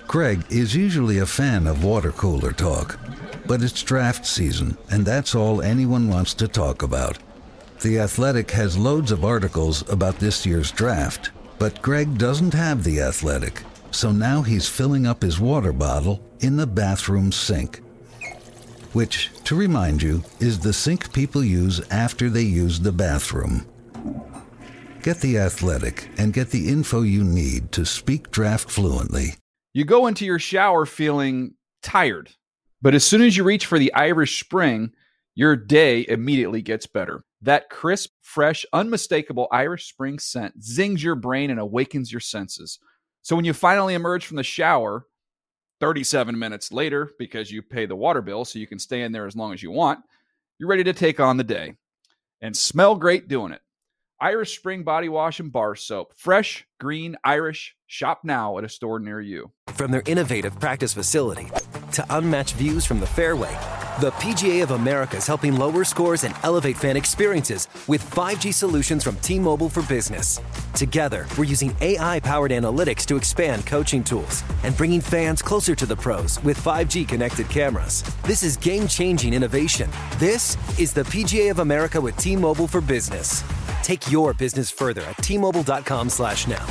Greg is usually a fan of water cooler talk, but it's draft season, and that's all anyone wants to talk about. The Athletic has loads of articles about this year's draft, but Greg doesn't have The Athletic, so now he's filling up his water bottle in the bathroom sink, which, to remind you, is the sink people use after they use the bathroom. Get The Athletic and get the info you need to speak draft fluently. You go into your shower feeling tired, but as soon as you reach for the Irish Spring, your day immediately gets better. That crisp, fresh, unmistakable Irish Spring scent zings your brain and awakens your senses. So when you finally emerge from the shower 37 minutes later, because you pay the water bill so you can stay in there as long as you want, you're ready to take on the day and smell great doing it. Irish Spring Body Wash and Bar Soap. Fresh, green, Irish. Shop now at a store near you. From their innovative practice facility to unmatched views from the fairway, the PGA of America is helping lower scores and elevate fan experiences with 5G solutions from T-Mobile for Business. Together, we're using AI-powered analytics to expand coaching tools and bringing fans closer to the pros with 5G connected cameras. This is game-changing innovation. This is the PGA of America with T-Mobile for Business. Take your business further at T-Mobile.com/now.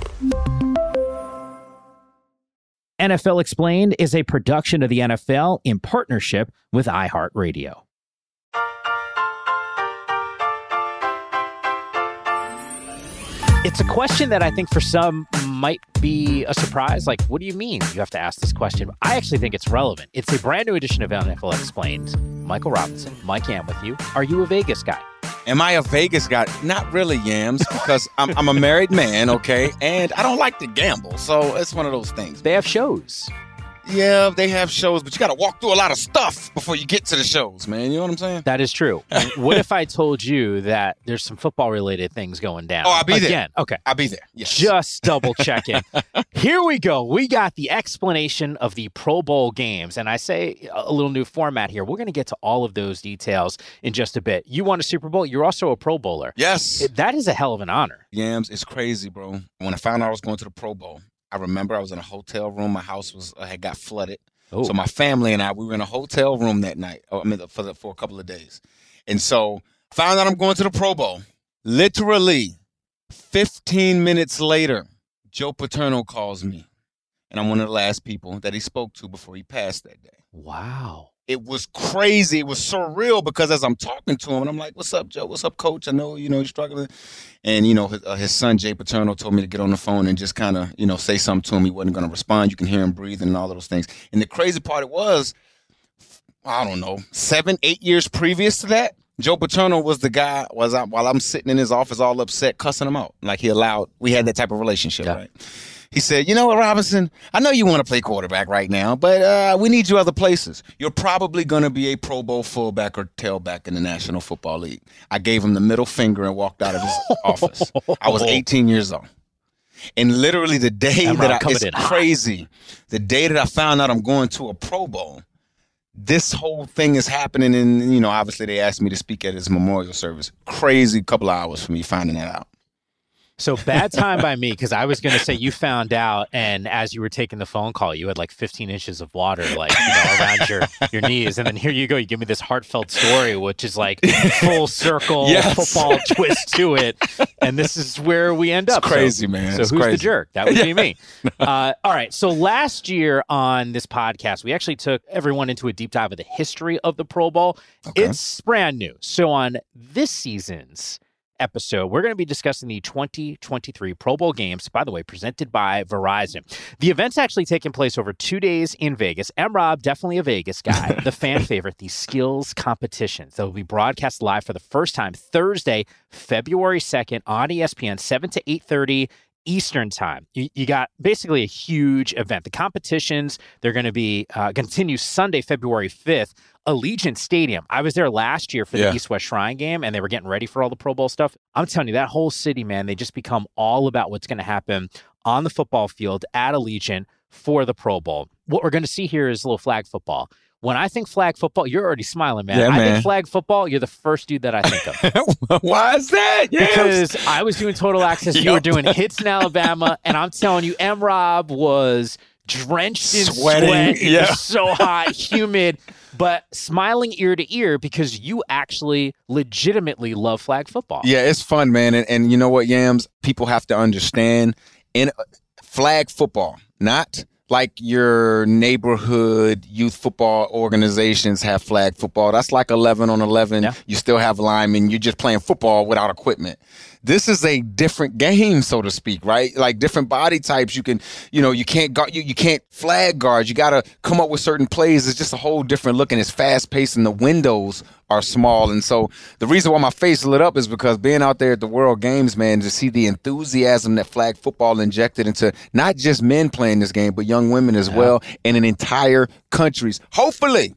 NFL Explained is a production of the NFL in partnership with iHeartRadio. It's a question that I think for some might be a surprise. Like, what do you mean you have to ask this question? I actually think it's relevant. It's a brand new edition of NFL Explained. Michael Robinson, Mike Yam with you. Are you a Vegas guy? Am I a Vegas guy? Not really, Yams, because I'm a married man, okay? And I don't like to gamble, so it's one of those things. They have shows. Yeah, they have shows, but you got to walk through a lot of stuff before you get to the shows, man. You know what I'm saying? That is true. What if I told you that there's some football-related things going down? Oh, I'll be there. Again, okay. I'll be there, yes. Just double-checking. Here we go. We got the explanation of the Pro Bowl games, and I say a little new format here. We're going to get to all of those details in just a bit. You won a Super Bowl. You're also a Pro Bowler. Yes. That is a hell of an honor. Yams, it's crazy, bro. When I found out I was going to the Pro Bowl, I remember I was in a hotel room. My house had got flooded. Oh. So my family and I, we were in a hotel room that night. For a couple of days. And so found out I'm going to the Pro Bowl. Literally 15 minutes later, Joe Paterno calls me. And I'm one of the last people that he spoke to before he passed that day. Wow. It was crazy. It was surreal because as I'm talking to him, and I'm like, what's up, Joe? What's up, coach? I know, you're struggling. And, his son, Jay Paterno, told me to get on the phone and just kind of, say something to him. He wasn't going to respond. You can hear him breathing and all of those things. And the crazy part was, I don't know, 7-8 years previous to that, Joe Paterno was the guy while I'm sitting in his office all upset, cussing him out. Like we had that type of relationship, right? He said, you know what, Robinson, I know you want to play quarterback right now, but we need you other places. You're probably going to be a Pro Bowl fullback or tailback in the National Football League. I gave him the middle finger and walked out of his office. I was 18 years old. And literally the day crazy. The day that I found out I'm going to a Pro Bowl, this whole thing is happening. And, obviously they asked me to speak at his memorial service. Crazy couple of hours for me finding that out. So bad time by me, because I was going to say you found out, and as you were taking the phone call, you had like 15 inches of water around your knees. And then here you go. You give me this heartfelt story, which is like full circle football twist to it. And this is where we end up. It's crazy, man. So it's who's crazy. the jerk? That would be me. All right. So last year on this podcast, we actually took everyone into a deep dive of the history of the Pro Bowl. Okay. It's brand new. So on this season's episode, we're going to be discussing the 2023 Pro Bowl games, by the way, presented by Verizon. The event's actually taking place over 2 days in Vegas. M-Rob, definitely a Vegas guy. The fan favorite, the skills competitions. They'll be broadcast live for the first time Thursday, February 2nd on ESPN, 7 to 8:30 Eastern time. You got basically a huge event. The competitions, they're going to be continue Sunday, February 5th, Allegiant Stadium. I was there last year for the East-West Shrine game, and they were getting ready for all the Pro Bowl stuff. I'm telling you, that whole city, man, they just become all about what's going to happen on the football field at Allegiant for the Pro Bowl. What we're going to see here is a little flag football. When I think flag football, you're already smiling, man. I think flag football, you're the first dude that I think of. Why is that? Yes. Because I was doing Total Access, you were doing Hits in Alabama, and I'm telling you, M-Rob was drenched in Sweating, sweat. It yeah. was so hot, humid, but smiling ear to ear because you actually legitimately love flag football. Yeah, it's fun, man. And you know what, Yams? People have to understand in flag football, not like your neighborhood youth football organizations have flag football. That's like 11 on 11. Yeah. You still have linemen. You're just playing football without equipment. This is a different game, so to speak, right? Like different body types. You can, you can't guard, you can't flag guard. You got to come up with certain plays. It's just a whole different look, and it's fast paced, and the windows are small. And so the reason why my face lit up is because being out there at the World Games, man, to see the enthusiasm that flag football injected into not just men playing this game, but young women as well, and in entire countries. Hopefully,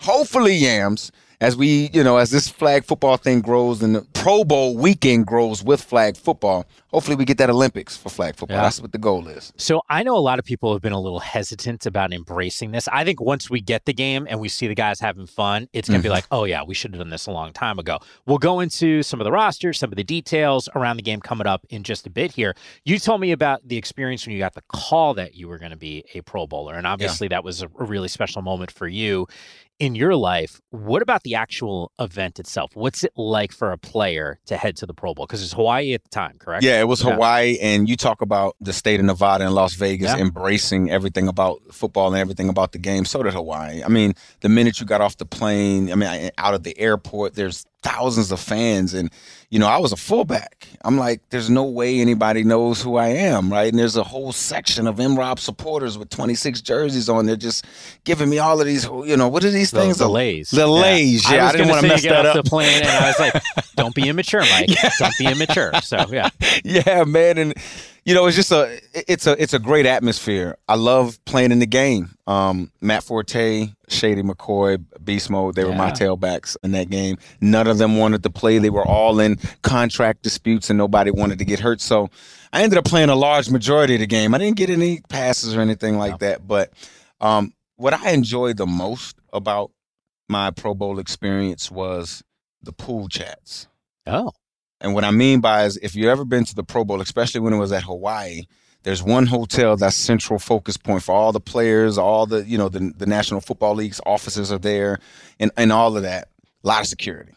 Yams, as we, as this flag football thing grows and the Pro Bowl weekend grows with flag football, hopefully we get that Olympics for flag football. Yeah. That's what the goal is. So I know a lot of people have been a little hesitant about embracing this. I think once we get the game and we see the guys having fun, it's going to be like, oh, yeah, we should have done this a long time ago. We'll go into some of the rosters, some of the details around the game coming up in just a bit here. You told me about the experience when you got the call that you were going to be a Pro Bowler, and obviously that was a really special moment for you in your life. What about the actual event itself? What's it like for a player to head to the Pro Bowl? Because it's Hawaii at the time, correct? Yeah, it was Hawaii, and you talk about the state of Nevada and Las Vegas embracing everything about football and everything about the game. So did Hawaii. I mean, the minute you got off the plane, out of the airport, there's thousands of fans, and I was a fullback. I'm like, there's no way anybody knows who I am, right? And there's a whole section of MROB supporters with 26 jerseys on. They're just giving me all of these, what are these things? The lays. The lays. Yeah, I didn't want to mess that up. The plane, and I was like, don't be immature, Mike. Don't be immature. So yeah. Yeah, man, and it's just it's a great atmosphere. I love playing in the game. Matt Forte, Shady McCoy, Beast Mode, they were my tailbacks in that game. None of them wanted to play. They were all in contract disputes and nobody wanted to get hurt. So I ended up playing a large majority of the game. I didn't get any passes or anything like that. But what I enjoyed the most about my Pro Bowl experience was the pool chats. Oh. And what I mean by is if you've ever been to the Pro Bowl, especially when it was at Hawaii, there's one hotel that's central focus point for all the players, all the, the National Football League's offices are there and all of that. A lot of security.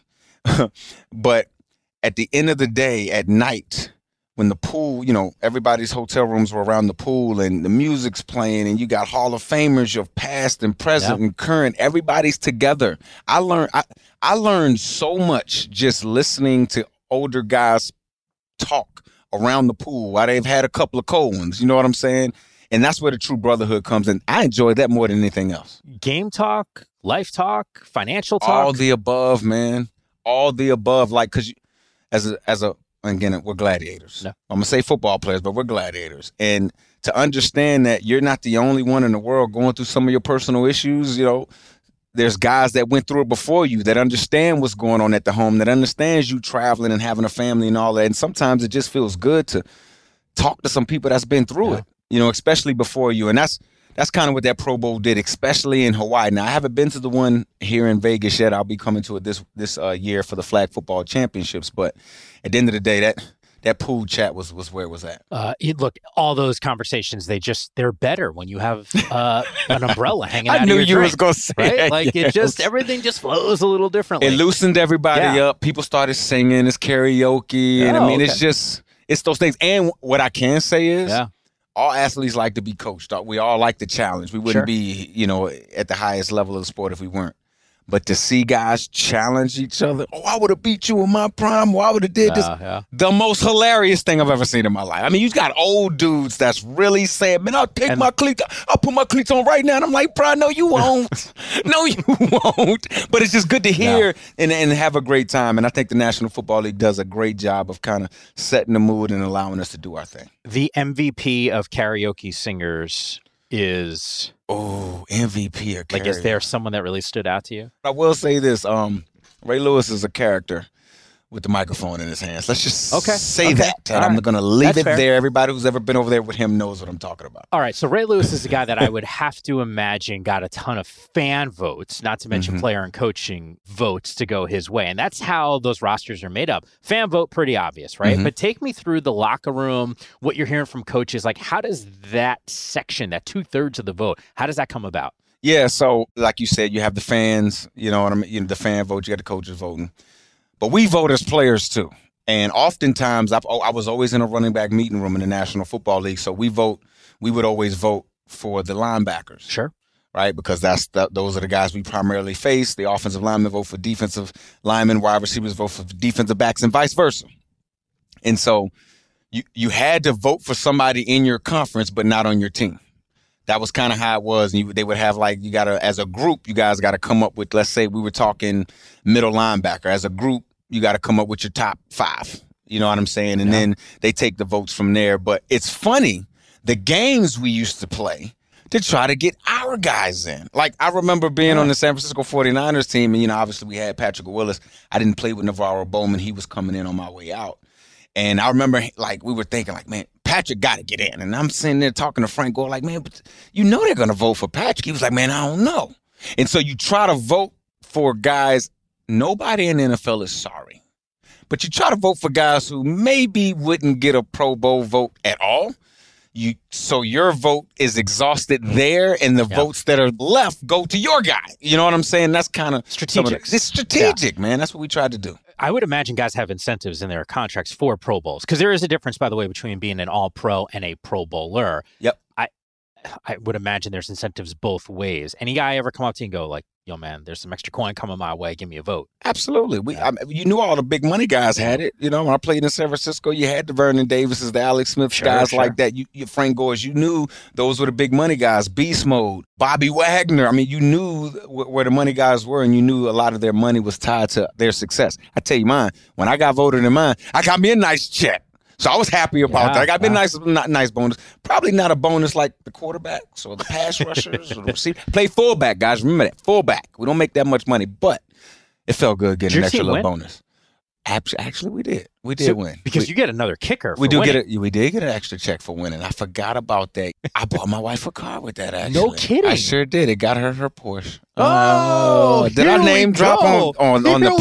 But at the end of the day, at night, when the pool, everybody's hotel rooms were around the pool and the music's playing and you got Hall of Famers, your past and present and current, everybody's together. I learned so much just listening to older guys talk around the pool while they've had a couple of cold ones. You know what I'm saying? And that's where the true brotherhood comes in. I enjoyed that more than anything else. Game talk, life talk, financial talk. All the above, man. All the above. Like, because again, we're gladiators. No. I'm going to say football players, but we're gladiators. And to understand that you're not the only one in the world going through some of your personal issues, there's guys that went through it before you that understand what's going on at the home, that understands you traveling and having a family and all that. And sometimes it just feels good to talk to some people that's been through it, especially before you. And that's kind of what that Pro Bowl did, especially in Hawaii. Now, I haven't been to the one here in Vegas yet. I'll be coming to it this year for the Flag Football Championships. But at the end of the day, that pool chat was where it was at. Look, all those conversations, they're better when you have an umbrella hanging out. I knew your you drink, was going to say right? that. Like everything just flows a little differently. It loosened everybody up. People started singing. It's karaoke. And it's those things. And what I can say is all athletes like to be coached. We all like the challenge. We wouldn't be, at the highest level of the sport if we weren't. But to see guys challenge each other, I would have beat you in my prime, I would have did this. The most hilarious thing I've ever seen in my life. I mean, you got old dudes that's really saying, man, I'll my cleats, I'll put my cleats on right now. And I'm like, bro, no, you won't. No, you won't. But it's just good to hear and have a great time. And I think the National Football League does a great job of kind of setting the mood and allowing us to do our thing. The MVP of karaoke singers is... Oh, MVP or like, is there someone that really stood out to you? I will say this. Ray Lewis is a character. with the microphone in his hands. Let's just Okay. say that. And I'm going to leave That's it fair. there. Everybody who's ever been over there with him knows what I'm talking about. All right, so Ray Lewis is a guy that I would have to imagine got a ton of fan votes, not to mention player and coaching votes to go his way. And that's how those rosters are made up. Fan vote, pretty obvious, right? But take me through the locker room, what you're hearing from coaches. Like, how does that section, that 2/3 of the vote, how does that come about? Yeah, so like you said, you have the fans, you know what I mean? You know, the fan vote, you got the coaches voting. But we vote as players too. And oftentimes, I was always in a running back meeting room in the National Football League. So we would always vote for the linebackers. Sure. Right? Because those are the guys we primarily face. The offensive linemen vote for defensive linemen, wide receivers vote for defensive backs, and vice versa. And so you had to vote for somebody in your conference, but not on your team. That was kind of how it was. And they would have as a group, you guys got to come up with, let's say we were talking middle linebacker. As a group, you got to come up with your top 5. You know what I'm saying? And then they take the votes from there. But it's funny, the games we used to play to try to get our guys in. Like, I remember being on the San Francisco 49ers team, and, you know, obviously we had Patrick Willis. I didn't play with Navarro Bowman. He was coming in on my way out. And I remember, like, we were thinking, like, man, Patrick got to get in. And I'm sitting there talking to Frank Gore, like, man, but you know they're going to vote for Patrick. He was like, man, I don't know. And so you try to vote for guys. Nobody in the NFL is sorry. But you try to vote for guys who maybe wouldn't get a Pro Bowl vote at all. So your vote is exhausted there, and the votes that are left go to your guy. You know what I'm saying? That's kind of strategic. It's strategic, man. That's what we tried to do. I would imagine guys have incentives in their contracts for Pro Bowls, because there is a difference, by the way, between being an All-Pro and a Pro Bowler. Yep. I would imagine there's incentives both ways. Any guy ever come up to you and go like, yo, man, there's some extra coin coming my way. Give me a vote. Absolutely. You knew all the big money guys had it. You know, when I played in San Francisco, you had the Vernon Davises, the Alex Smiths, guys like that. You Frank Gores, you knew those were the big money guys. Beast Mode, Bobby Wagner. I mean, you knew where the money guys were, and you knew a lot of their money was tied to their success. I tell you mine, when I got voted in mine, I got me a nice check. So I was happy about that. I got me a nice bonus. Probably not a bonus like the quarterbacks or the pass rushers or the receiver. Play fullback, guys. Remember that. Fullback. We don't make that much money, but it felt good getting an extra little bonus. Actually, we did. We did win. Because you get another kicker. We did get an extra check for winning. I forgot about that. I bought my wife a car with that, actually. No kidding. I sure did. It got her Porsche. Did I name drop on the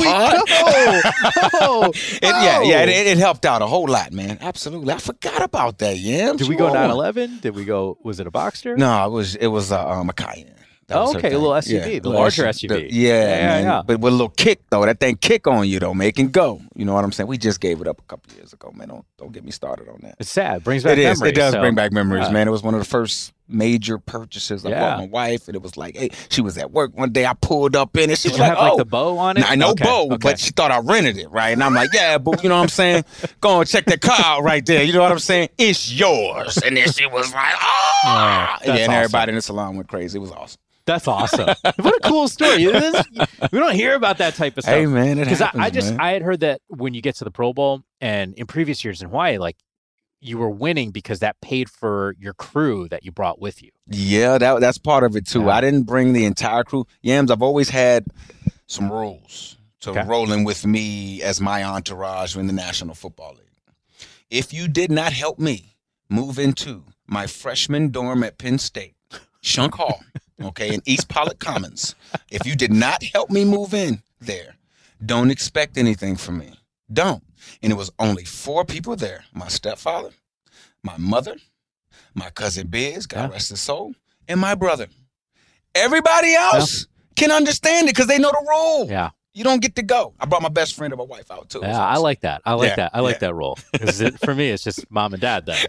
pod? It helped out a whole lot, man. Absolutely. I forgot about that, yeah. Did we go 911? Did we go, was it a Boxster? No, it was a Cayenne. Okay, a little SUV, the larger SUV. Yeah. But with a little kick, though. That thing kick on you, though. Make and go. You know what I'm saying? We just gave it up a couple years ago, man. Don't get me started on that. It's sad. Brings back memories. It does bring back memories, man. It was one of the first major purchases. I bought my wife, and it was like, hey, she was at work one day. I pulled up in it. She was like, have the bow on it? No bow, but she thought I rented it, right? And I'm like, yeah, but you know what I'm saying? Go and check that car out right there. You know what I'm saying? It's yours. And then she was like, and everybody in the salon went crazy. It was awesome. That's awesome. What a cool story. We don't hear about that type of stuff. Hey, man, it happens, I had heard that when you get to the Pro Bowl and in previous years in Hawaii, like, you were winning because that paid for your crew that you brought with you. Yeah, that's part of it, too. I didn't bring the entire crew. Yams, I've always had some rules to rolling with me as my entourage in the National Football League. If you did not help me move into my freshman dorm at Penn State, Shunk Hall, in East Pollock Commons. If you did not help me move in there, don't expect anything from me. Don't. And it was only 4 people there. My stepfather, my mother, my cousin Biz, God rest his soul, and my brother. Everybody else can understand it because they know the rule. Yeah. You don't get to go. I brought my best friend and my wife out, too. Yeah, I like that. I like that rule. Because for me, it's just mom and dad then.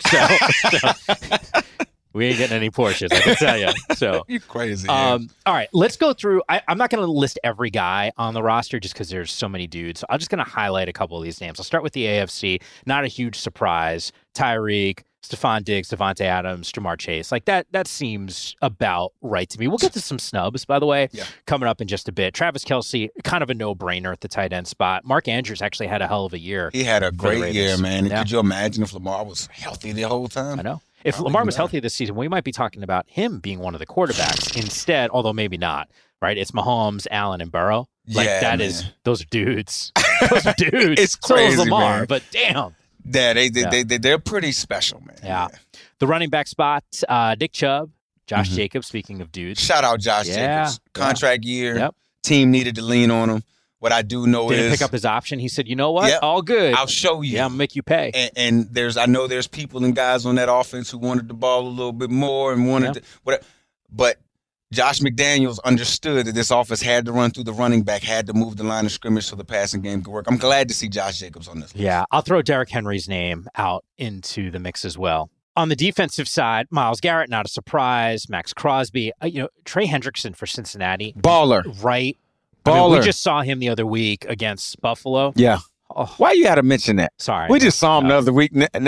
So we ain't getting any Porsches, I can tell you. So you're crazy. All right, let's go through. I'm not going to list every guy on the roster just because there's so many dudes. So I'm just going to highlight a couple of these names. I'll start with the AFC. Not a huge surprise. Tyreek, Stephon Diggs, Devontae Adams, Jamar Chase. Like that seems about right to me. We'll get to some snubs, by the way, coming up in just a bit. Travis Kelce, kind of a no-brainer at the tight end spot. Mark Andrews actually had a hell of a year. He had a great year, man. Could you imagine if Lamar was healthy the whole time? I know. If Lamar was healthy this season, we might be talking about him being one of the quarterbacks instead, although maybe not, right? It's Mahomes, Allen, and Burrow. Like, Yeah, those are dudes. Those are dudes. It's So is crazy, Lamar, man. but damn. They're pretty special, man. Yeah. The running back spot, Nick Chubb, Josh Jacobs, speaking of dudes. Shout out Josh Jacobs. Contract year. Yep. Team needed to lean on him. What I do know Didn't is pick up his option. He said, you know what? Yep. All good. I'll show you. Yeah, I'm going to make you pay. And I know there's people and guys on that offense who wanted the ball a little bit more and wanted to, whatever. But Josh McDaniels understood that this offense had to run through the running back, had to move the line of scrimmage so the passing game could work. I'm glad to see Josh Jacobs on this list. Yeah, I'll throw Derrick Henry's name out into the mix as well. On the defensive side, Myles Garrett, not a surprise. Max Crosby, Trey Hendrickson for Cincinnati. Baller. Right. Baller. We just saw him the other week against Buffalo. Yeah. Oh, Why you had to mention that? sorry. We just saw him the other week.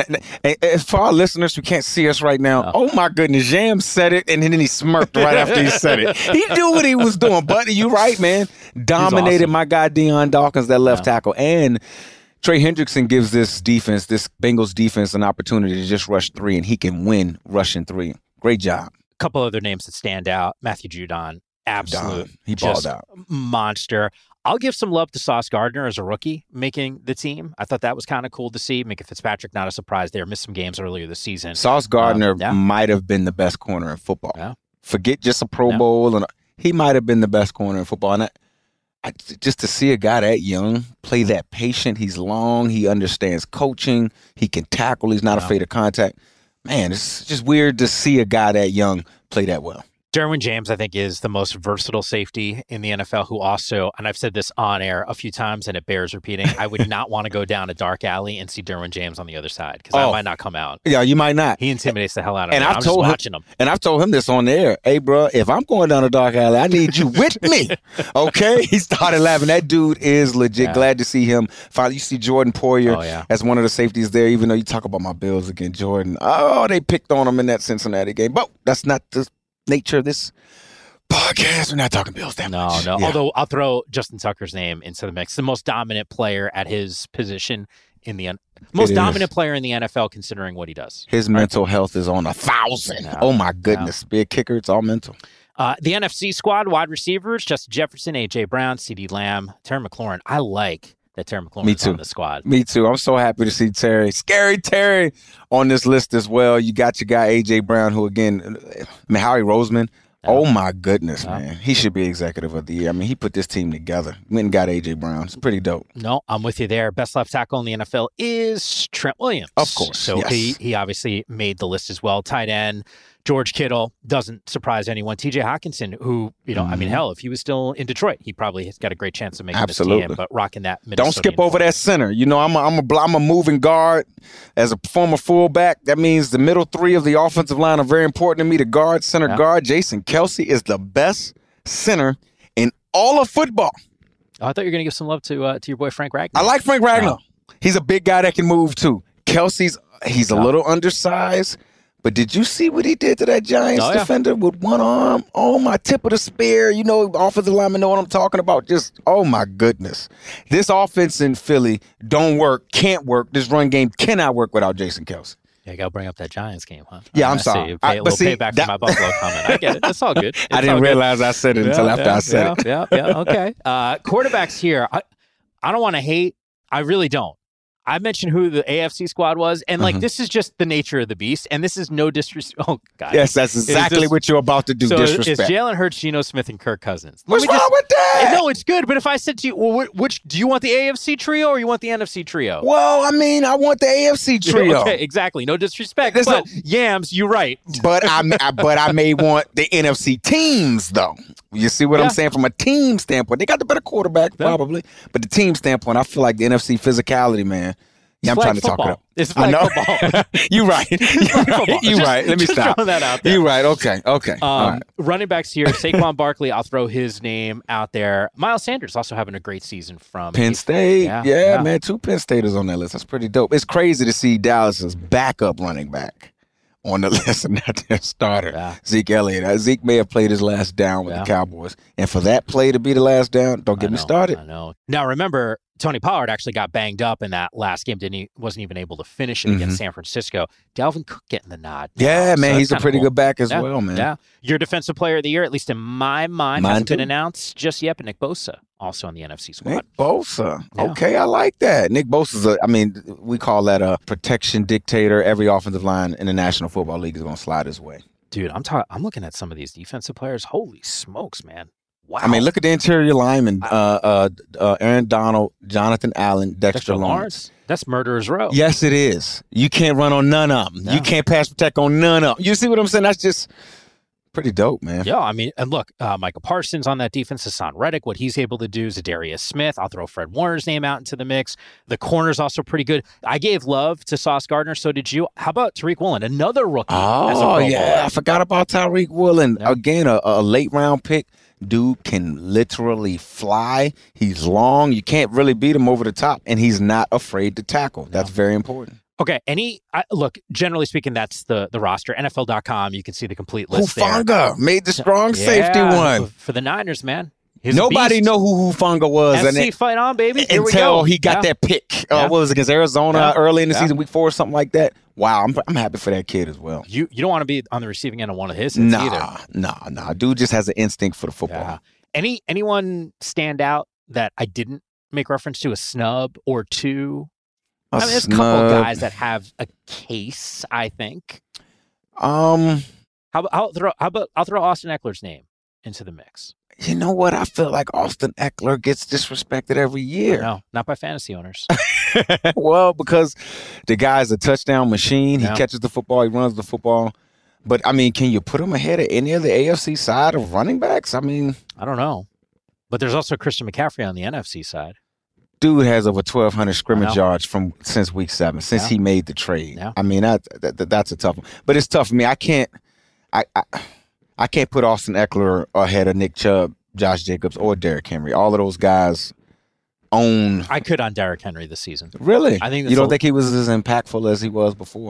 And for our listeners who can't see us right now, oh my goodness, Jam said it, and then he smirked right after he said it. He knew what he was doing, buddy. You right, man. Dominated awesome. my guy Deion Dawkins, that left tackle. And Trey Hendrickson gives this Bengals defense, an opportunity to just rush 3, and he can win rushing 3. Great job. A couple other names that stand out. Matthew Judon, absolute. He balled just out. Monster. I'll give some love to Sauce Gardner as a rookie making the team. I thought that was kind of cool to see. Minka Fitzpatrick, not a surprise there. Missed some games earlier this season. Sauce Gardner might have been the best corner in football. Yeah. Forget just a Pro Bowl. And he might have been the best corner in football. And I just to see a guy that young play that patient. He's long. He understands coaching. He can tackle. He's not afraid of contact. Man, it's just weird to see a guy that young play that well. Derwin James, I think, is the most versatile safety in the NFL who also, and I've said this on air a few times and it bears repeating, I would not want to go down a dark alley and see Derwin James on the other side because I might not come out. Yeah, you might not. He intimidates the hell out of me. And I'm just watching him. And I've told him this on the air. Hey, bro, if I'm going down a dark alley, I need you with me. Okay? He started laughing. That dude is legit. Glad to see him. Finally, you see Jordan Poyer as one of the safeties there, even though you talk about my Bills again, Jordan. Oh, they picked on him in that Cincinnati game. But that's not the nature of this podcast. We're not talking Bills that much. No. Yeah. Although I'll throw Justin Tucker's name into the mix. The most dominant player at his position in the most dominant player in the NFL, considering what he does. His mental health is on 1,000. Yeah. Oh my goodness, be a kicker. It's all mental. The NFC squad, wide receivers: Justin Jefferson, A.J. Brown, C.D. Lamb, Terry McLaurin. I like that Terry McLaurin is on the squad. Me too. I'm so happy to see Terry, Scary Terry, on this list as well. You got your guy A.J. Brown, who again, Howie Roseman. Oh, my goodness, man. He should be executive of the year. I mean, he put this team together. Went and got A.J. Brown. It's pretty dope. No, I'm with you there. Best left tackle in the NFL is Trent Williams. Of course. So he obviously made the list as well. Tight end, George Kittle, doesn't surprise anyone. TJ Hawkinson, who, I mean, hell, if he was still in Detroit, he probably has got a great chance of making this team, but rocking that Minnesota. Don't skip over that center. I'm a moving guard. As a former fullback, that means the middle 3 of the offensive line are very important to me. The guard, center guard, Jason Kelce is the best center in all of football. Oh, I thought you were going to give some love to your boy Frank Ragnow. I like Frank Ragnow. He's a big guy that can move too. Kelce's a little undersized. But did you see what he did to that Giants defender with one arm? Oh, my tip of the spear. Offensive linemen know what I'm talking about. Just, oh, my goodness. This offense in Philly can't work. This run game cannot work without Jason Kelce. Yeah, you got to bring up that Giants game, huh? Yeah, I'm sorry. A little payback for my Buffalo comment. I get it. It's all good. I didn't realize I said it until after I said it. Yeah, okay. Quarterbacks here. I don't want to hate. I really don't. I mentioned who the AFC squad was, and this is just the nature of the beast, and this is no disrespect. Oh, God. Yes, that's exactly what you're about to do, disrespect. It's Jalen Hurts, Geno Smith, and Kirk Cousins. What's wrong with that? No, it's good, but if I said to you, well, which do you want, the AFC trio or you want the NFC trio? Well, I mean, I want the AFC trio. Okay, exactly. No disrespect, but Yams, you're right. But I may want the NFC teams, though. You see what I'm saying? From a team standpoint, they got the better quarterback, probably. But the team standpoint, I feel like the NFC physicality, man. Yeah, I'm trying to talk it up. It's flag football. You're right. You're right. Let me stop. That out there. You're right. Okay. All right. Running backs here, Saquon Barkley, I'll throw his name out there. Miles Sanders also having a great season from Penn State. Yeah, man. 2 Penn Staters on that list. That's pretty dope. It's crazy to see Dallas's backup running back on the list and not their starter, Zeke Elliott. Zeke may have played his last down with the Cowboys. And for that play to be the last down, don't get me started. I know. Now, remember, Tony Pollard actually got banged up in that last game. Wasn't even able to finish it against San Francisco. Dalvin Cook getting the nod. Yeah, man, so he's a pretty good back as well, man. Yeah. Your defensive player of the year, at least in my mind, hasn't been announced just yet, but Nick Bosa, also on the NFC squad. Nick Bosa. Yeah. Okay, I like that. Nick Bosa's we call that a protection dictator. Every offensive line in the National Football League is going to slide his way. Dude, I'm looking at some of these defensive players. Holy smokes, man. Wow. I mean, look at the interior linemen. Aaron Donald, Jonathan Allen, Dexter Lawrence. That's murderer's row. Yes, it is. You can't run on none of them. No. You can't pass protect on none of them. You see what I'm saying? That's just pretty dope, man. Yeah, I mean, and look, Micah Parsons on that defense, Hassan Reddick, what he's able to do, Zadarius Smith. I'll throw Fred Warner's name out into the mix. The corner's also pretty good. I gave love to Sauce Gardner, so did you. How about Tariq Woolen, another rookie? Oh, yeah. I forgot about Tariq Woolen. Yep. Again, a late-round pick. Dude can literally fly. He's long. You can't really beat him over the top, and he's not afraid to tackle. That's very important. Okay, look, generally speaking, that's the roster. NFL.com, you can see the complete list Hufanga there. Made the strong safety one. For the Niners, man. Nobody know who Hufanga was. FC fight on, baby. Here until he got that pick. What was it, against Arizona early in the season, week 4 or something like that. Wow, I'm happy for that kid as well. You don't want to be on the receiving end of one of his hits either. Nah. Dude just has an instinct for the football. Yeah. Anyone stand out that I didn't make reference to, a snub or two? There's a couple of guys that have a case, I think. I'll throw Austin Eckler's name into the mix. You know what? I feel like Austin Eckler gets disrespected every year. No, not by fantasy owners. Well, because the guy's a touchdown machine. He catches the football. He runs the football. But, I mean, can you put him ahead of any of the AFC side of running backs? I mean, I don't know. But there's also Christian McCaffrey on the NFC side. Dude has over 1,200 scrimmage yards since week 7, since he made the trade. Yeah. I mean, that's a tough one. But it's tough for me. I can't put Austin Eckler ahead of Nick Chubb, Josh Jacobs, or Derrick Henry. All of those guys own. I could on Derrick Henry this season. Really? I think you don't think he was as impactful as he was before?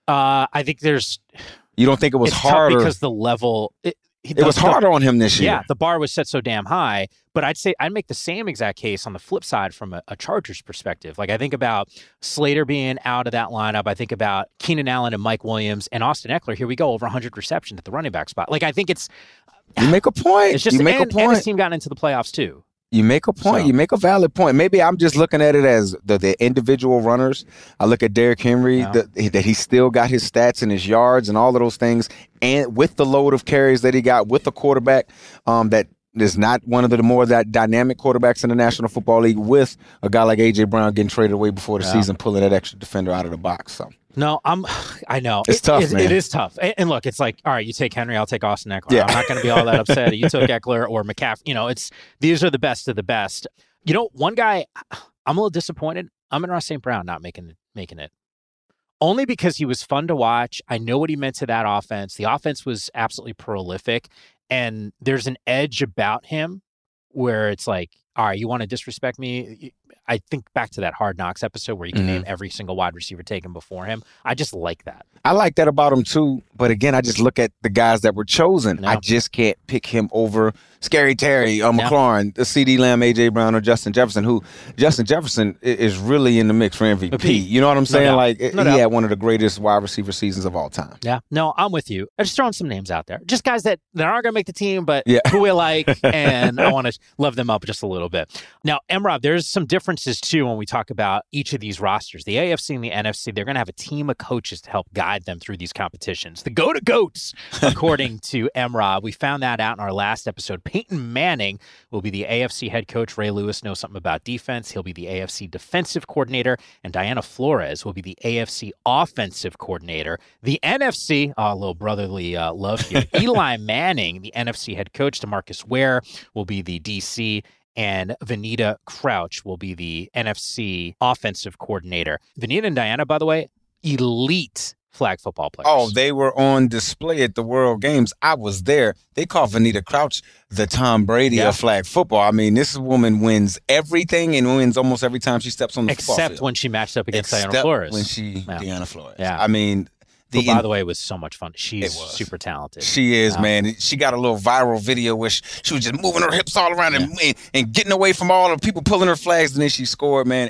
I think there's. You don't think it was harder because the level. It was harder on him this year. Yeah, the bar was set so damn high. But I'd make the same exact case on the flip side from a Chargers perspective. Like, I think about Slater being out of that lineup. I think about Keenan Allen and Mike Williams and Austin Eckler. Here we go, over 100 receptions at the running back spot. Like, I think it's. You make a point. It's just, you make a point. And his team got into the playoffs too. You make a point. So. You make a valid point. Maybe I'm just looking at it as the individual runners. I look at Derrick Henry, that he still got his stats and his yards and all of those things, and with the load of carries that he got with the quarterback that is not one of the more dynamic quarterbacks in the National Football League, with a guy like A.J. Brown getting traded away before the season, pulling that extra defender out of the box. So. No, I know. It's tough, man. It is tough. And look, it's like, all right, you take Henry, I'll take Austin Eckler. Yeah. I'm not going to be all that upset. You took Eckler or McCaffrey. These are the best of the best. One guy, I'm a little disappointed. Amon-Ra St. Brown not making it. Only because he was fun to watch. I know what he meant to that offense. The offense was absolutely prolific. And there's an edge about him where it's like, all right, you want to disrespect me? I think back to that Hard Knocks episode where you can name every single wide receiver taken before him. I just like that. I like that about him too. But again, I just look at the guys that were chosen. No. I just can't pick him over Scary Terry, McLaurin, CeeDee Lamb, A.J. Brown, or Justin Jefferson, who Justin Jefferson is really in the mix for MVP. You know what I'm saying? He had one of the greatest wide receiver seasons of all time. Yeah. No, I'm with you. I'm just throwing some names out there. Just guys that aren't going to make the team, but who we like, and I want to love them up just a little bit. Now, Emrob, there's some differences too when we talk about each of these rosters. The AFC and the NFC, they're going to have a team of coaches to help guide them through these competitions. The Goats, according to Emrob. We found that out in our last episode. Peyton Manning will be the AFC head coach. Ray Lewis knows something about defense. He'll be the AFC defensive coordinator. And Diana Flores will be the AFC offensive coordinator. The NFC, a little brotherly love here. Eli Manning, the NFC head coach. DeMarcus Ware will be the DC. And Vanita Crouch will be the NFC offensive coordinator. Vanita and Diana, by the way, elite flag football players. Oh, they were on display at the World Games. I was there. They call Vanita Crouch the Tom Brady of flag football. I mean, this woman wins everything and wins almost every time she steps on the football field. Except when she matched up against Diana Flores. Diana Flores. Yeah. I mean, Who, by the way, was so much fun. She's super talented. She is, man. She got a little viral video where she was just moving her hips all around and getting away from all the people pulling her flags, and then she scored, man.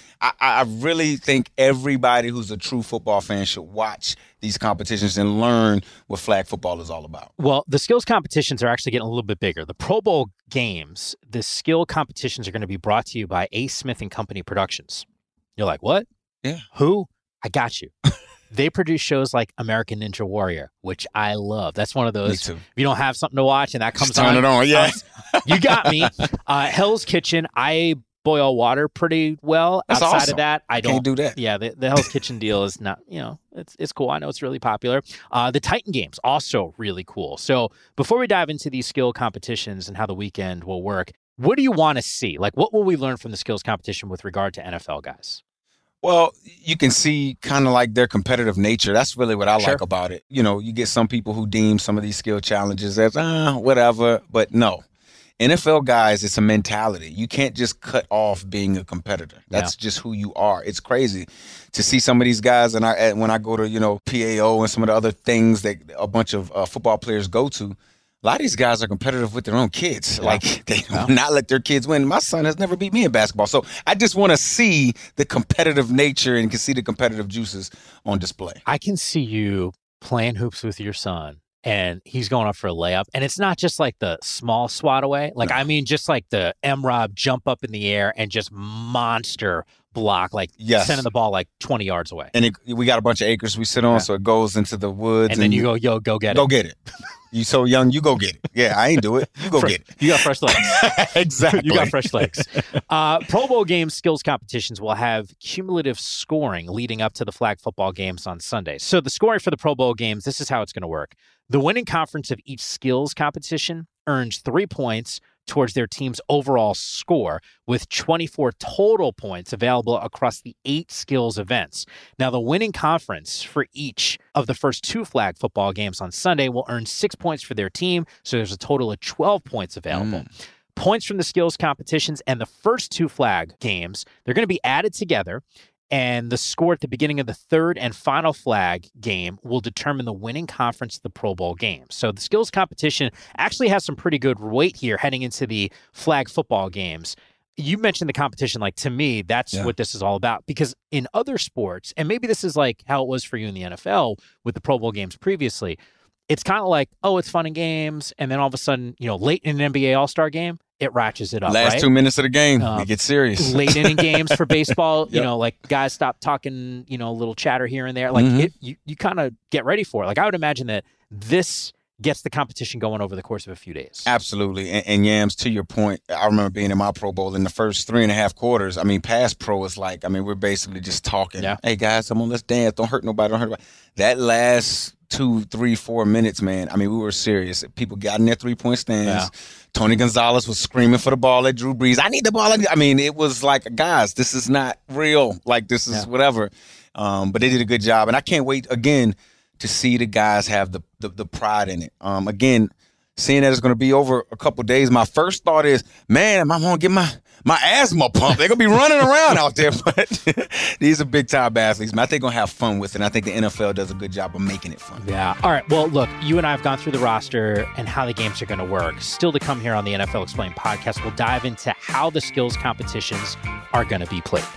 I really think everybody who's a true football fan should watch these competitions and learn what flag football is all about. Well, the skills competitions are actually getting a little bit bigger. The Pro Bowl games, the skill competitions are going to be brought to you by A. Smith & Company Productions. You're like, what? Yeah. Who? I got you. They produce shows like American Ninja Warrior, which I love. That's one of those, if you don't have something to watch and that comes just turn it on, yeah. You got me. Hell's Kitchen, I boil water pretty well. That's Outside awesome. of that, I don't. Can't do that. Yeah, the Hell's Kitchen deal is not, it's cool. I know it's really popular. The Titan games, also really cool. So before we dive into these skill competitions and how the weekend will work, what do you want to see? Like, what will we learn from the skills competition with regard to NFL guys? Well, you can see kind of like their competitive nature. That's really what I like about it. You get some people who deem some of these skill challenges as, whatever, but no. NFL guys, it's a mentality. You can't just cut off being a competitor. That's just who you are. It's crazy to see some of these guys, and when I go to, PAO and some of the other things that a bunch of football players go to, a lot of these guys are competitive with their own kids. Yeah. Like, they will not let their kids win. My son has never beat me in basketball. So I just want to see the competitive nature and can see the competitive juices on display. I can see you playing hoops with your son, and he's going up for a layup. And it's not just like the small swat away. Like, I mean, just like the M-Rob jump up in the air and just monster block, like sending the ball like 20 yards away. And we got a bunch of acres we sit on, so it goes into the woods. And then you go, go get it. Go get it. You so young, you go get it. Yeah, I ain't do it. You go get it. You got fresh legs. Exactly. You got fresh legs. Pro Bowl games skills competitions will have cumulative scoring leading up to the flag football games on Sunday. So the scoring for the Pro Bowl games, this is how it's going to work. The winning conference of each skills competition earns 3 points towards their team's overall score, with 24 total points available across the 8 skills events. Now, the winning conference for each of the first 2 flag football games on Sunday will earn 6 points for their team, so there's a total of 12 points available. Points from the skills competitions and the first 2 flag games, they're going to be added together, and the score at the beginning of the third and final flag game will determine the winning conference of the Pro Bowl game. So the skills competition actually has some pretty good weight here heading into the flag football games. You mentioned the competition. Like, to me, that's what this is all about. Because in other sports, and maybe this is like how it was for you in the NFL with the Pro Bowl games previously, it's kind of like, oh, it's fun and games. And then all of a sudden, late in an NBA All-Star game, it ratchets it up. Last 2 minutes of the game, it gets serious. Late inning games for baseball, like guys stop talking, a little chatter here and there. Like you kind of get ready for it. Like, I would imagine that this gets the competition going over the course of a few days. Absolutely. And Yams, to your point, I remember being in my Pro Bowl in the first 3.5 quarters. I mean, past pro is like, we're basically just talking. Yeah. Hey, guys, come on, let's dance. Don't hurt nobody. That last 2, 3, 4 minutes, man, we were serious. People got in their 3-point stands. Yeah. Tony Gonzalez was screaming for the ball at Drew Brees. I need the ball. It was like, guys, this is not real. Like, this is whatever. But they did a good job. And I can't wait, again, to see the guys have the pride in it. Again, seeing that it's going to be over a couple of days, my first thought is, man, am I going to get my asthma pumped? They're going to be running around out there. But these are big-time athletes, man. I think they're going to have fun with it, and I think the NFL does a good job of making it fun. Yeah. All right. Well, look, you and I have gone through the roster and how the games are going to work. Still to come here on the NFL Explained podcast, we'll dive into how the skills competitions are going to be played.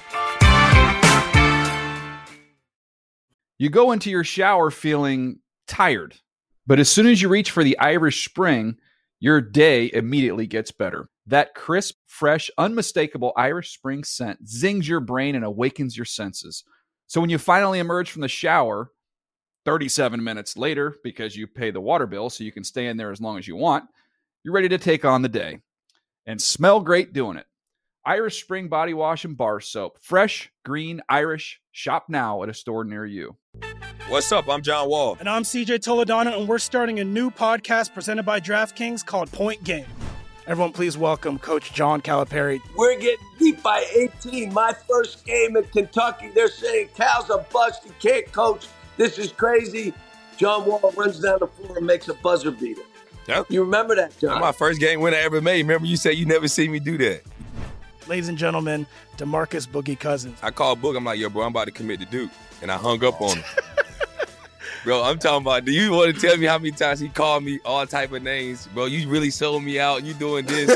You go into your shower feeling tired, but as soon as you reach for the Irish Spring, your day immediately gets better. That crisp, fresh, unmistakable Irish Spring scent zings your brain and awakens your senses. So when you finally emerge from the shower, 37 minutes later, because you pay the water bill so you can stay in there as long as you want, you're ready to take on the day and smell great doing it. Irish Spring Body Wash and Bar Soap. Fresh, green, Irish. Shop now at a store near you. What's up? I'm John Wall. And I'm CJ Toledano, and we're starting a new podcast presented by DraftKings called Point Game. Everyone, please welcome Coach John Calipari. We're getting beat by 18. My first game in Kentucky, they're saying Cal's a bust. He can't coach. This is crazy. John Wall runs down the floor and makes a buzzer beater. Yep. You remember that, John? That's my first game winner I ever made. Remember you said you never see me do that. Ladies and gentlemen, DeMarcus Boogie Cousins. I called Boog. I'm like, yo, bro, I'm about to commit to Duke. And I hung up on him. Bro, I'm talking about, do you want to tell me how many times he called me all type of names? Bro, you really sold me out. You doing this.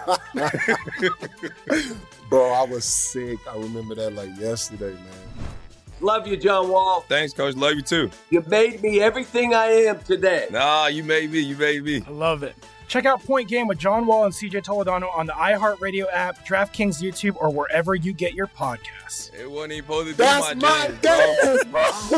Bro, I was sick. I remember that like yesterday, man. Love you, John Wall. Thanks, Coach. Love you, too. You made me everything I am today. Nah, you made me. I love it. Check out Point Game with John Wall and CJ Toledano on the iHeartRadio app, DraftKings YouTube, or wherever you get your podcasts. It wasn't even supposed to be That's my dance, bro.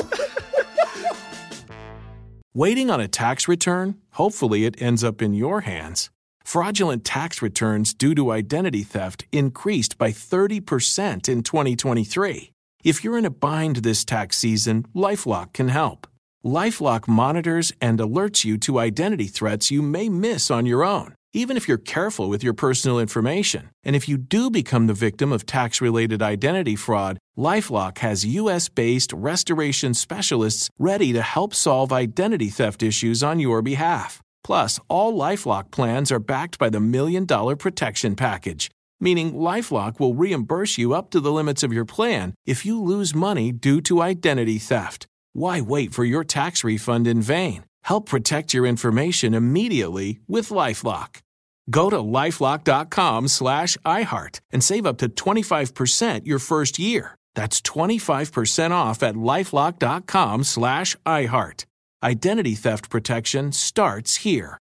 Waiting on a tax return? Hopefully it ends up in your hands. Fraudulent tax returns due to identity theft increased by 30% in 2023. If you're in a bind this tax season, LifeLock can help. LifeLock monitors and alerts you to identity threats you may miss on your own, even if you're careful with your personal information. And if you do become the victim of tax-related identity fraud, LifeLock has U.S.-based restoration specialists ready to help solve identity theft issues on your behalf. Plus, all LifeLock plans are backed by the $1 Million Protection Package, meaning LifeLock will reimburse you up to the limits of your plan if you lose money due to identity theft. Why wait for your tax refund in vain? Help protect your information immediately with LifeLock. Go to LifeLock.com/iHeart and save up to 25% your first year. That's 25% off at LifeLock.com/iHeart. Identity theft protection starts here.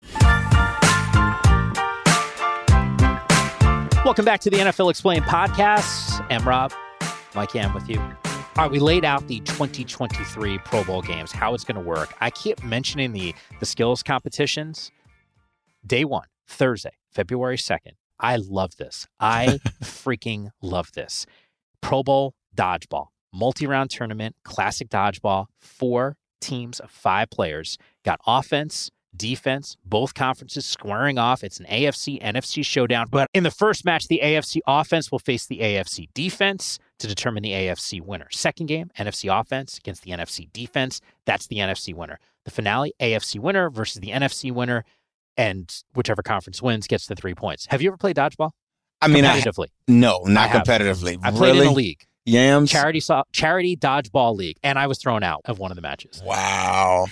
Welcome back to the NFL Explained podcast. I'm Rob. Mike Yam with you. All right, we laid out the 2023 Pro Bowl games, how it's going to work. I keep mentioning the skills competitions. Day one, Thursday, February 2nd. I love this. I freaking love this. Pro Bowl dodgeball, multi-round tournament, classic dodgeball, 4 teams of 5 players. Got offense, defense, both conferences squaring off. It's an AFC, NFC showdown. But in the first match, the AFC offense will face the AFC defense to determine the AFC winner. Second game, NFC offense against the NFC defense. That's the NFC winner. The finale, AFC winner versus the NFC winner, and whichever conference wins gets the 3 points. Have you ever played dodgeball? I mean, competitively? No, not competitively. I played in a league. Yams? Charity dodgeball league, and I was thrown out of one of the matches. Wow.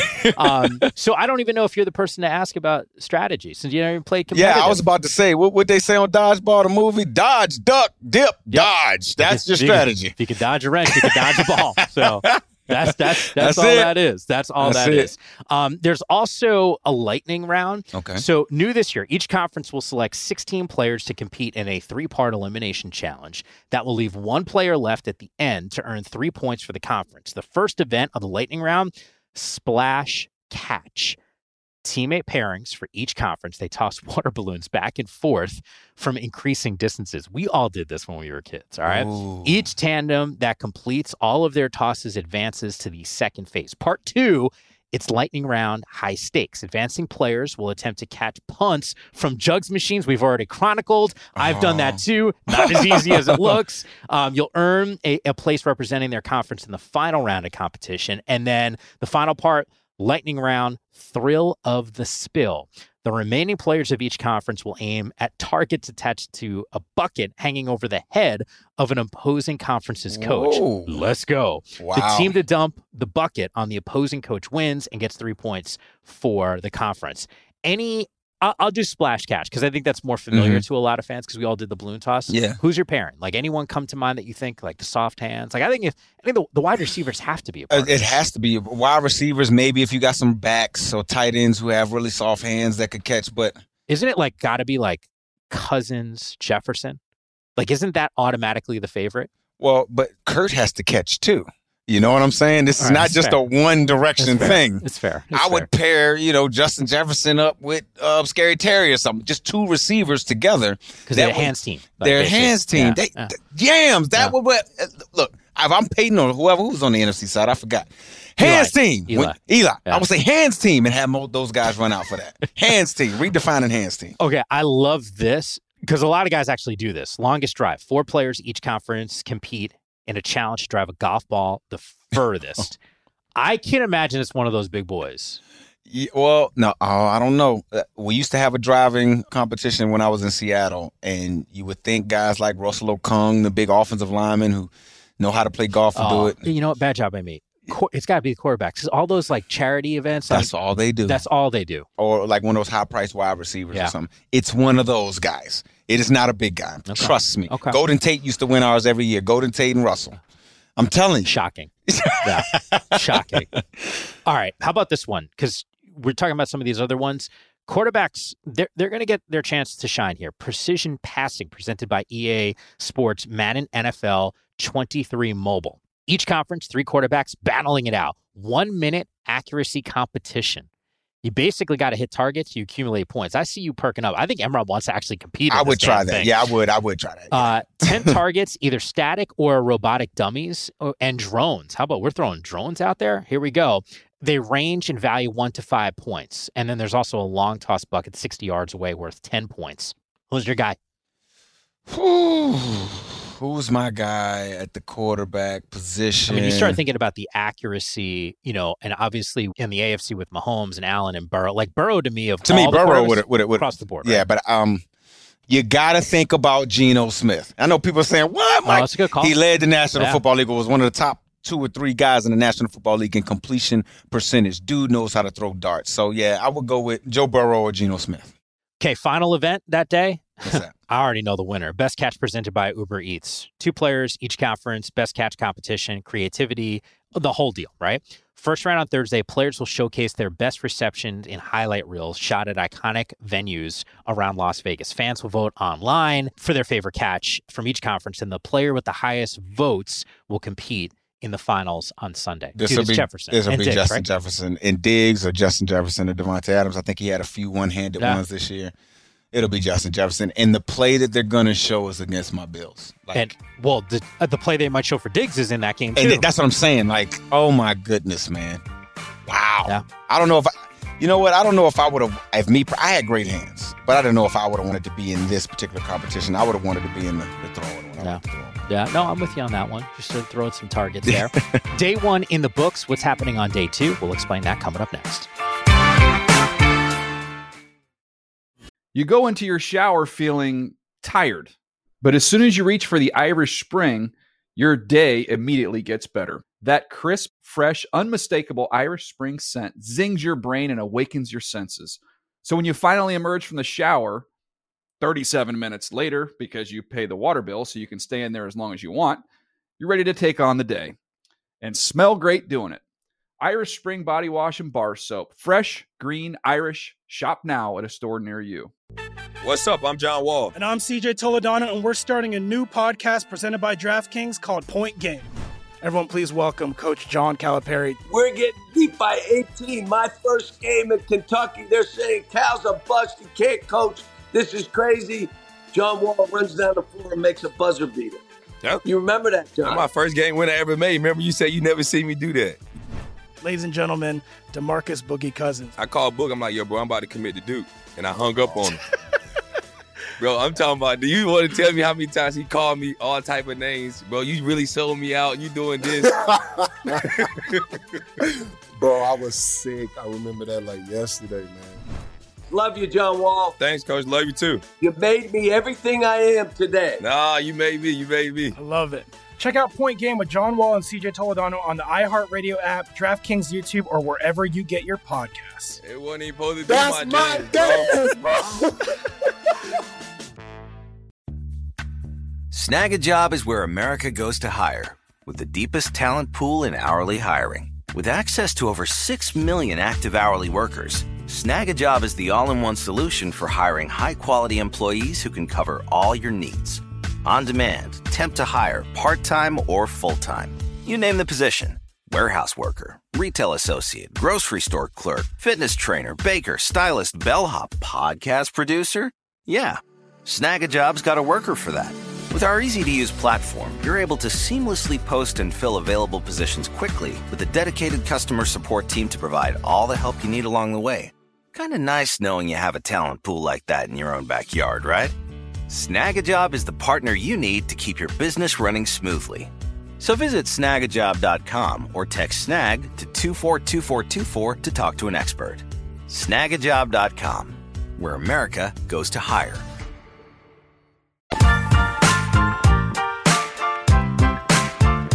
So I don't even know if you're the person to ask about strategy, since you never even played competitive. Yeah, I was about to say, what they say on Dodgeball, the movie? Dodge, duck, dip, dodge. That's your strategy. If you could dodge a wrench, you could dodge a ball. So that's all it. that is. That's all that's that it. is. There's also a lightning round. Okay. So new this year, each conference will select 16 players to compete in a 3-part elimination challenge that will leave 1 player left at the end to earn 3 points for the conference. The first event of the lightning round, Splash Catch. Teammate pairings for each conference. They toss water balloons back and forth from increasing distances. We all did this when we were kids, all right? Ooh. Each tandem that completes all of their tosses advances to the second phase. Part 2, it's lightning round, high stakes. Advancing players will attempt to catch punts from jugs machines. We've already chronicled. I've done that too. Not as easy as it looks. You'll earn a place representing their conference in the final round of competition. And then the final part, lightning round, thrill of the spill. The remaining players of each conference will aim at targets attached to a bucket hanging over the head of an opposing conference's coach. Whoa. Let's go. Wow. The team to dump the bucket on the opposing coach wins and gets 3 points for the conference. I'll do Splash Catch because I think that's more familiar to a lot of fans because we all did the balloon toss. Yeah. Who's your pairing? Like anyone come to mind that you think like the soft hands? Like I think the wide receivers have to be a part of It this. has to be. Wide receivers, maybe if you got some backs or tight ends who have really soft hands that could catch, but Isn't it like got to be like Cousins, Jefferson? Like isn't that automatically the favorite? well, but Kurt has to catch too. You know what I'm saying? This is All right, not that's just fair. a one direction thing. It's fair. I would pair, Justin Jefferson up with Scary Terry or something. Just 2 receivers together. because they're a hands team. Like, They're a basically. hands team. Yeah. Yams. That would look. If I'm Peyton or who's on the NFC side, I forgot. Hands team. Eli. Yeah. Yeah. I would say hands team and have those guys run out for that. Hands team. Redefining hands team. Okay, I love this because a lot of guys actually do this. Longest drive. 4 players each conference compete in a challenge to drive a golf ball the furthest. I can imagine it's one of those big boys. Yeah, well, no, I don't know. We used to have a driving competition when I was in Seattle, and you would think guys like Russell Okung, the big offensive lineman who know how to play golf, would do it. You know what? Bad job by me. It's got to be the quarterbacks. 'Cause all those like charity events. That's all they do. That's all they do. Or like one of those high-priced wide receivers or something. It's one of those guys. It is not a big guy. Okay. Trust me. Okay. Golden Tate used to win ours every year. Golden Tate and Russell. I'm telling you. Shocking. Yeah. Shocking. All right. How about this one? Because we're talking about some of these other ones. Quarterbacks, they're going to get their chance to shine here. Precision passing presented by EA Sports Madden NFL 23 Mobile. Each conference, 3 quarterbacks battling it out. 1 minute accuracy competition. You basically got to hit targets. You accumulate points. I see you perking up. I think Emrod wants to actually compete. I would try that. Thing. Yeah, I would try that. Yeah. 10 targets, either static or robotic dummies, and drones. How about we're throwing drones out there? Here we go. They range in value 1 to 5 points. And then there's also a long toss bucket 60 yards away worth 10 points. Who's your guy? Who's my guy at the quarterback position? I mean, you start thinking about the accuracy, and obviously in the AFC with Mahomes and Allen and Burrow. Like Burrow to me, Burrow would across the board. Right? Yeah, but you got to think about Geno Smith. I know people are saying, what? Mike? That's a good call. He led the National Football League, was one of the top 2 or 3 guys in the National Football League in completion percentage. Dude knows how to throw darts. So, yeah, I would go with Joe Burrow or Geno Smith. Okay, final event that day. What's that? I already know the winner. Best catch presented by Uber Eats. 2 players, each conference, best catch competition, creativity, the whole deal, right? First round on Thursday, players will showcase their best receptions in highlight reels shot at iconic venues around Las Vegas. Fans will vote online for their favorite catch from each conference, and the player with the highest votes will compete in the finals on Sunday. This will be Jefferson. This will be Diggs, Justin right? Jefferson and Diggs, or Justin Jefferson or Devontae Adams. I think he had a few one-handed ones this year. It'll be Justin Jefferson. And the play that they're going to show is against my Bills. The play they might show for Diggs is in that game, too. And that's what I'm saying. Like, oh, my goodness, man. Wow. Yeah. I don't know if you know what? I don't know if I would have, I had great hands, but I don't know if I would have wanted to be in this particular competition. I would have wanted to be in the throwing one. Yeah, no, I'm with you on that one. Just to throw some targets there. Day 1 in the books. What's happening on day 2? We'll explain that coming up next. You go into your shower feeling tired, but as soon as you reach for the Irish Spring, your day immediately gets better. That crisp, fresh, unmistakable Irish Spring scent zings your brain and awakens your senses. So when you finally emerge from the shower, 37 minutes later, because you pay the water bill so you can stay in there as long as you want, you're ready to take on the day and smell great doing it. Irish Spring Body Wash and Bar Soap. Fresh, green, Irish. Shop now at a store near you. What's up? I'm John Wall. And I'm CJ Toledano, and we're starting a new podcast presented by DraftKings called Point Game. Everyone, please welcome Coach John Calipari. We're getting beat by 18. My first game in Kentucky, they're saying Cal's a bust. He can't coach. This is crazy. John Wall runs down the floor and makes a buzzer beater. Yep. You remember that, John? That's my first game winner I ever made. Remember you said you never seen me do that. Ladies and gentlemen, DeMarcus Boogie Cousins. I called Boog. I'm like, yo, bro, I'm about to commit to Duke. And I hung up on him. Bro, I'm talking about, do you want to tell me how many times he called me all type of names? Bro, you really sold me out. You doing this. Bro, I was sick. I remember that like yesterday, man. Love you, John Wall. Thanks, Coach. Love you, too. You made me everything I am today. Nah, you made me. I love it. Check out Point Game with John Wall and CJ Toledano on the iHeartRadio app, DraftKings YouTube, or wherever you get your podcasts. It wasn't even supposed to be That's my dance, bro. Snag a Job is where America goes to hire, with the deepest talent pool in hourly hiring. With access to over 6 million active hourly workers, Snag a Job is the all-in-one solution for hiring high-quality employees who can cover all your needs. On demand, temp to hire, part-time or full-time. You name the position. Warehouse worker, retail associate, grocery store clerk, fitness trainer, baker, stylist, bellhop, podcast producer. Yeah, Snag a Job's got a worker for that. With our easy-to-use platform, you're able to seamlessly post and fill available positions quickly with a dedicated customer support team to provide all the help you need along the way. Kind of nice knowing you have a talent pool like that in your own backyard, right? Snag a Job is the partner you need to keep your business running smoothly. So visit snagajob.com or text snag to 242424 to talk to an expert. Snagajob.com, where America goes to hire.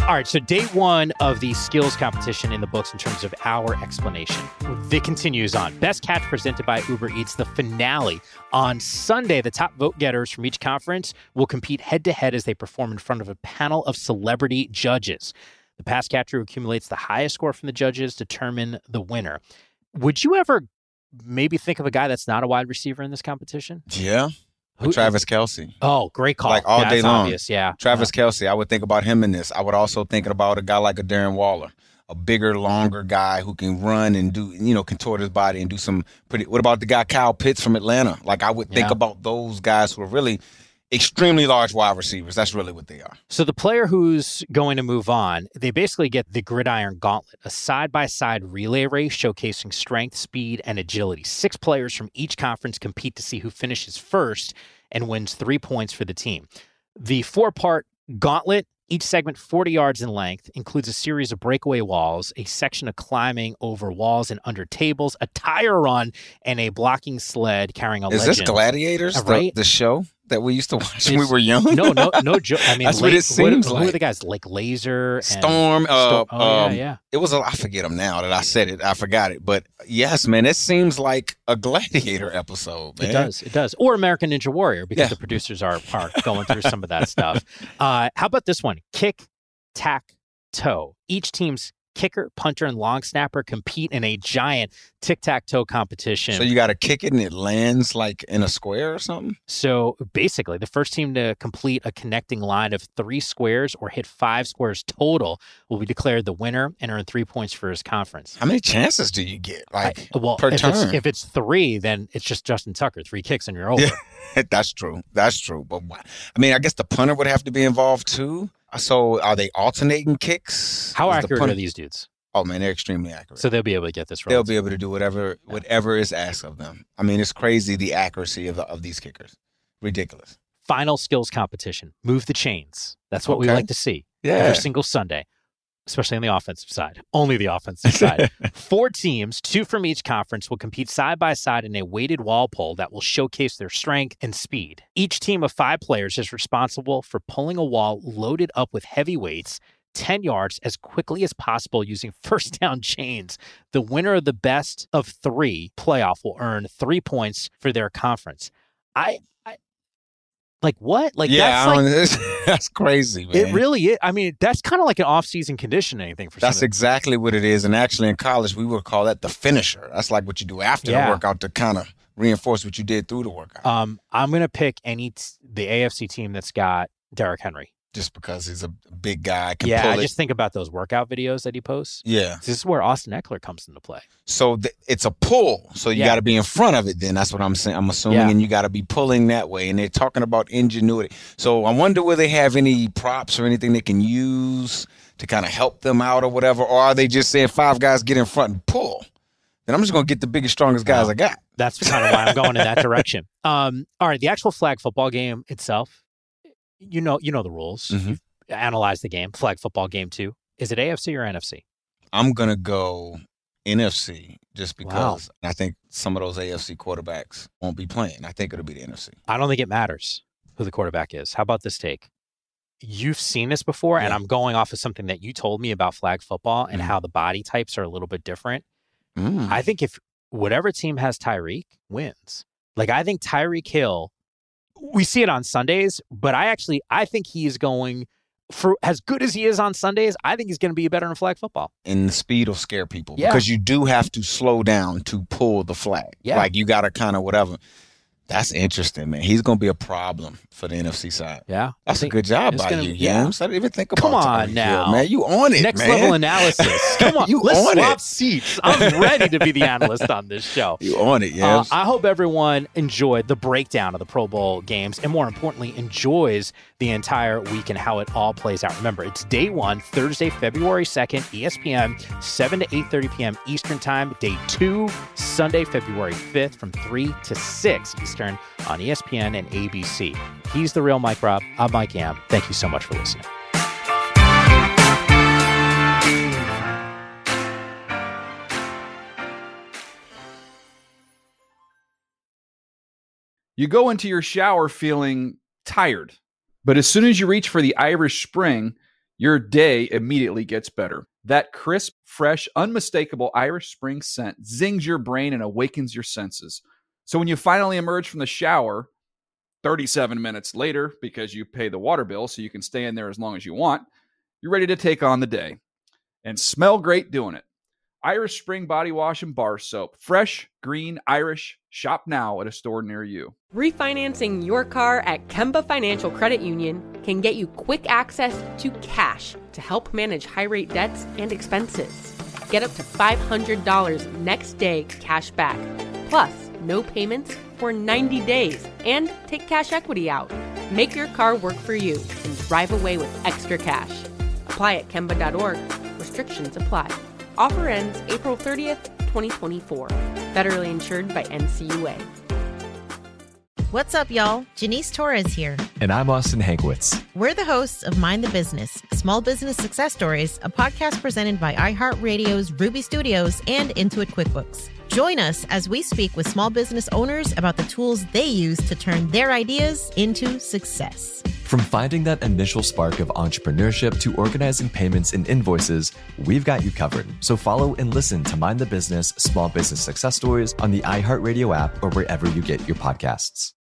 All right, so day one of the skills competition in the books in terms of our explanation. It continues on. Best Catch presented by Uber Eats, the finale. On Sunday, the top vote getters from each conference will compete head-to-head as they perform in front of a panel of celebrity judges. The pass catcher who accumulates the highest score from the judges determine the winner. Would you ever maybe think of a guy that's not a wide receiver in this competition? Yeah. Travis Kelce. Oh, great call. Like all day long. Obvious, yeah. Travis Kelce, I would think about him in this. I would also think about a guy like a Darren Waller, a bigger, longer guy who can run and do, contort his body and do some pretty. What about the guy Kyle Pitts from Atlanta? Like I would think about those guys who are really extremely large wide receivers. That's really what they are. So the player who's going to move on, they basically get the Gridiron Gauntlet, a side-by-side relay race showcasing strength, speed, and agility. 6 players from each conference compete to see who finishes first and wins 3 points for the team. The 4-part gauntlet, each segment 40 yards in length, includes a series of breakaway walls, a section of climbing over walls and under tables, a tire run, and a blocking sled carrying a legend. Is this Gladiators, right? The show that we used to watch when we were young? No joke. I mean, that's what it seems like. Who are the guys? Like Laser, and Storm. yeah. It was I forget them now that I said it. I forgot it. But yes, man, it seems like a Gladiator episode, man. It does. Or American Ninja Warrior, because the producers are going through some of that stuff. How about this one? Kick, tack, toe. Each team's kicker, punter, and long snapper compete in a giant tic-tac-toe competition. So you got to kick it and it lands like in a square or something? So basically, the first team to complete a connecting line of 3 squares or hit 5 squares total will be declared the winner and earn 3 points for his conference. How many chances do you get per turn? If it's 3, then it's just Justin Tucker. 3 kicks and you're over. Yeah, that's true. But I mean, I guess the punter would have to be involved too. So are they alternating kicks? How accurate are these dudes? Oh, man, they're extremely accurate. So they'll be able to get this right. They'll be able to do whatever is asked of them. I mean, it's crazy, the accuracy of these kickers. Ridiculous. Final skills competition. Move the chains. That's what we like to see every single Sunday, especially on the offensive side. Only the offensive side. 4 teams, 2 from each conference, will compete side by side in a weighted wall pole that will showcase their strength and speed. Each team of 5 players is responsible for pulling a wall loaded up with heavy weights 10 yards as quickly as possible using first down chains. The winner of the best of 3 playoff will earn 3 points for their conference. Like what? Like that's crazy, man. It really is. I mean, that's kind of like an off-season conditioning thing for That's exactly what it is. And actually in college, we would call that the finisher. That's like what you do after the workout to kind of reinforce what you did through the workout. I'm going to pick the AFC team that's got Derrick Henry. Just because he's a big guy. I just think about those workout videos that he posts. Yeah. This is where Austin Eckler comes into play. So it's a pull. So you got to be in front of it then. That's what I'm saying. I'm assuming. And you got to be pulling that way. And they're talking about ingenuity. So I wonder whether they have any props or anything they can use to kind of help them out or whatever. Or are they just saying 5 guys get in front and pull? Then I'm just going to get the biggest, strongest guys I got. That's kind of why I'm going in that direction. All right. The actual flag football game itself. You know the rules. Mm-hmm. You've analyzed the game. Flag football game 2. Is it AFC or NFC? I'm going to go NFC just because I think some of those AFC quarterbacks won't be playing. I think it'll be the NFC. I don't think it matters who the quarterback is. How about this take? You've seen this before, and I'm going off of something that you told me about flag football and how the body types are a little bit different. I think if whatever team has Tyreek wins. Like, I think Tyreek Hill, we see it on Sundays, but I think he is going for as good as he is on Sundays. I think he's going to be better in flag football. And the speed will scare people because you do have to slow down to pull the flag. Yeah. Like you got to kind of whatever. That's interesting, man. He's going to be a problem for the NFC side. Yeah. That's a good job by you, Yams. I didn't even think about Come on now. Hill, man. You on it, Next man. level analysis. Come on. Let's swap seats. I'm ready to be the analyst on this show. You on it, Yams. I hope everyone enjoyed the breakdown of the Pro Bowl games and more importantly, enjoys the entire week and how it all plays out. Remember, it's day 1, Thursday, February 2nd, ESPN, 7 to 8:30 p.m. Eastern Time. Day 2, Sunday, February 5th from 3 to 6 Eastern on ESPN and ABC. He's the real Mike Robb. I'm Mike Yam. Thank you so much for listening. You go into your shower feeling tired, but as soon as you reach for the Irish Spring, your day immediately gets better. That crisp, fresh, unmistakable Irish Spring scent zings your brain and awakens your senses. So when you finally emerge from the shower 37 minutes later, because you pay the water bill so you can stay in there as long as you want, you're ready to take on the day and smell great doing it. Irish Spring Body Wash and Bar Soap. Fresh, green, Irish. Shop now at a store near you. Refinancing your car at Kemba Financial Credit Union can get you quick access to cash to help manage high-rate debts and expenses. Get up to $500 next day cash back. Plus, no payments for 90 days and take cash equity out. Make your car work for you and drive away with extra cash. Apply at Kemba.org. Restrictions apply. Offer ends April 30th, 2024. Federally insured by NCUA. What's up, y'all? Janice Torres here. And I'm Austin Hankwitz. We're the hosts of Mind the Business, Small Business Success Stories, a podcast presented by iHeartRadio's Ruby Studios and Intuit QuickBooks. Join us as we speak with small business owners about the tools they use to turn their ideas into success. From finding that initial spark of entrepreneurship to organizing payments and invoices, we've got you covered. So follow and listen to Mind the Business, Small Business Success Stories on the iHeartRadio app or wherever you get your podcasts.